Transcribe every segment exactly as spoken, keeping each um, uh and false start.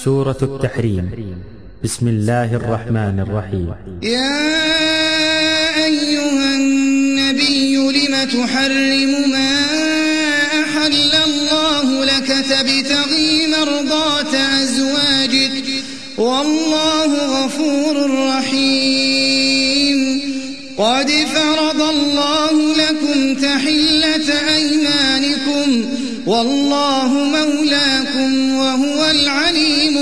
سورة التحريم. بسم الله الرحمن الرحيم. يا أيها النبي لم تحرم ما أحل الله لك تبتغي مرضات أزواجك والله غفور رحيم. قد فرض الله لكم تحلة أيمانكم والله مولاكم وهو العليم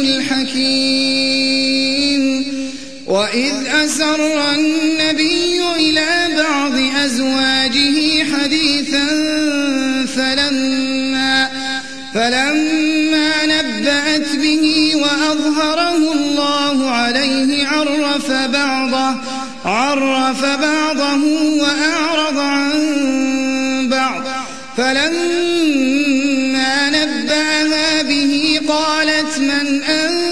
الحكيم. وإذ أسر النبي إلى بعض أزواجه حديثا فلما, فلما نبأت به وأظهره الله عليه عرف بعضه, عرف بعضه وأعرض عن بعض. فلما نبأها به قالت من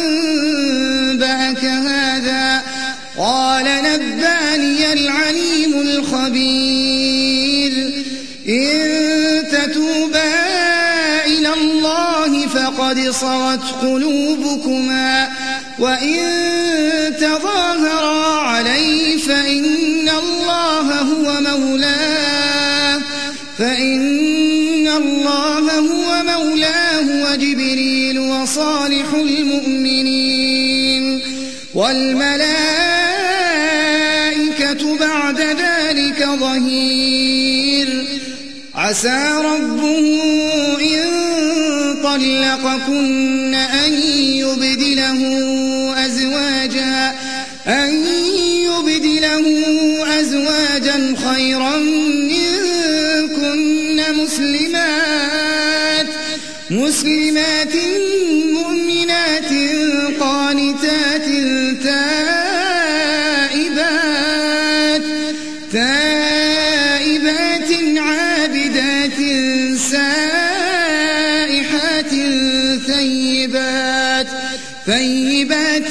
أنبأك هذا؟ قال نبأني العليم الخبير. إن تتوبا إلى الله فقد صغت قلوبكما وإن تظاهرا عليه فإن الله هو مولاه فإن الله هو مولاه وجبريل وصالح المؤمنين والملائكة بعد ذلك ظهير. عسى ربه إن طلقكن أن يبدله أزواجا أن يبدله أزواجا خيرا منكن مسلمات مسلمات مؤمنات قانتات تائبات تائبات عابدات سائحات ثيبات ثيبات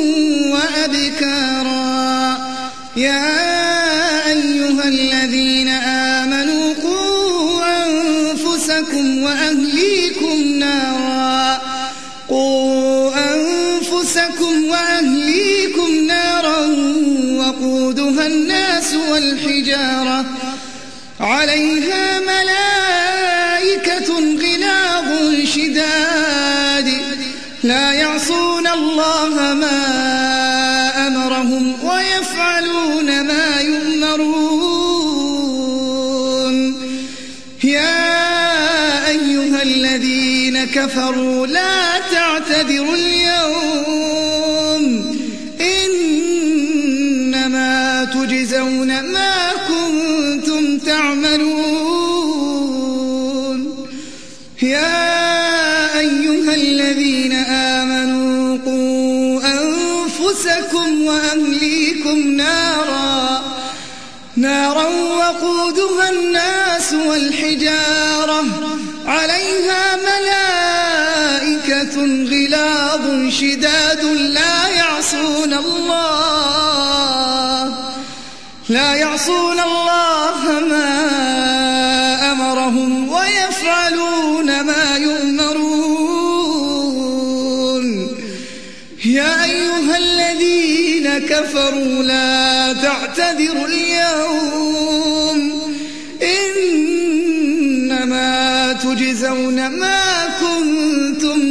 وأبكارا. يا أيها الذين آمنوا قوا أنفسكم وأهليكم نارا قوا أنفسكم وأهليكم نارا وقودها الناس والحجارة عليها ملائكة غلاظ شداد لا يعصون الله ما أمرهم ويفعلون ما يؤمرون. يا أيها الذين كفروا لا تعتذروا اليوم إنما تجزون ما كنتم تعملون. يا أيها الذين آمنوا قوا أنفسكم وأهليكم نارا نارا وقودها الناس والحجارة عليها ملائكة غلاظ شداد لا يعصون الله لا يعصون الله ما أمرهم ويفعلون ما يؤمرون. يا أيها الذين كفروا لا تعتذروا اليوم إنما تجزون ما كنتم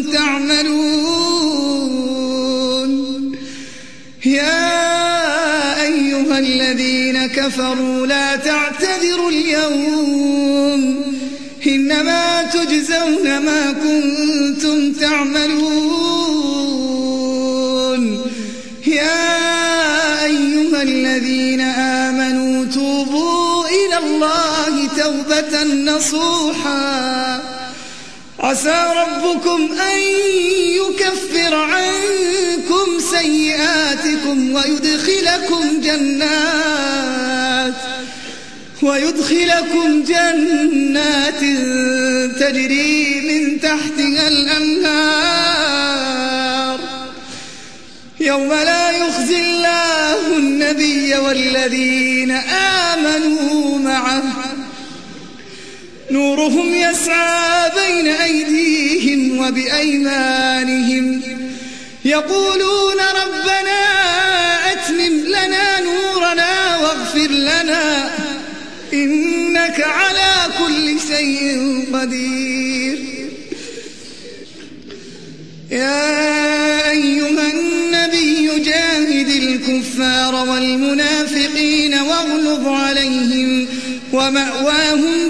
تعملون. يا أيها الذين كفروا لا تعتذروا اليوم إنما تجزون ما كنتم تعملون. يا أيها الذين آمنوا توبوا إلى الله توبة نصوحا عسى ربكم أن يكفر عنكم سيئاتكم ويدخلكم جنات ويدخلكم جنات تجري من تحتها الأنهار يوم لا يخزي الله النبي والذين آمنوا معه نورهم يسعى بين أيديهم وبأيمانهم يقولون ربنا أتمم لنا نورنا واغفر لنا إنك على كل شيء قدير. يا أيها النبي جاهد الكفار والمنافقين واغلظ عليهم ومأواهم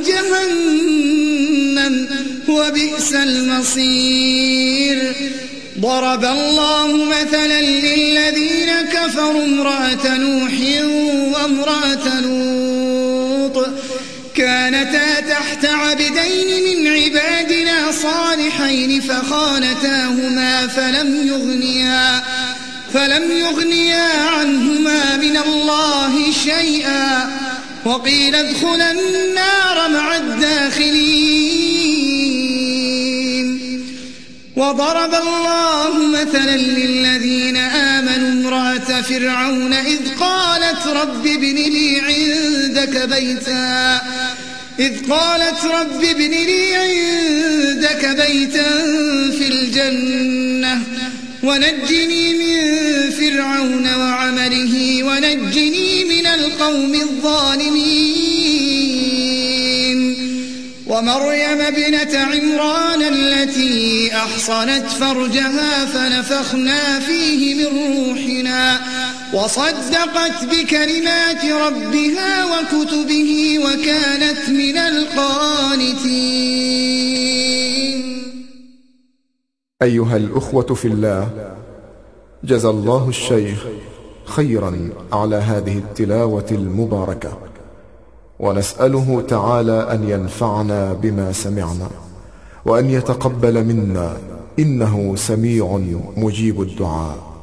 جهنم وبئس المصير. ضرب الله مثلا للذين كفروا امرأة نوح وامرأة لوط كانتا تحت عبدين من عبادنا صالحين فخانتاهما فلم يغنيا فلم يغنيا عنهما من الله شيئا وقيل ادخلا النار مع الداخلين. وضرب الله مثلا للذين آمنوا امرأة فرعون إذ قالت رب ابن لي عندك بيتا إذ قالت رب ابن لي عندك بيتا في الجنة ونجني من فرعون وعمله ونجني من القوم الظالمين. ومريم ابنة عمران التي أحصنت فرجها فنفخنا فيه من روحنا وصدقت بكلمات ربها وكتبه وكانت من القانتين. أيها الأخوة في الله، جزى الله الشيخ خيرا على هذه التلاوة المباركة، ونسأله تعالى أن ينفعنا بما سمعنا وأن يتقبل منا إنه سميع مجيب الدعاء.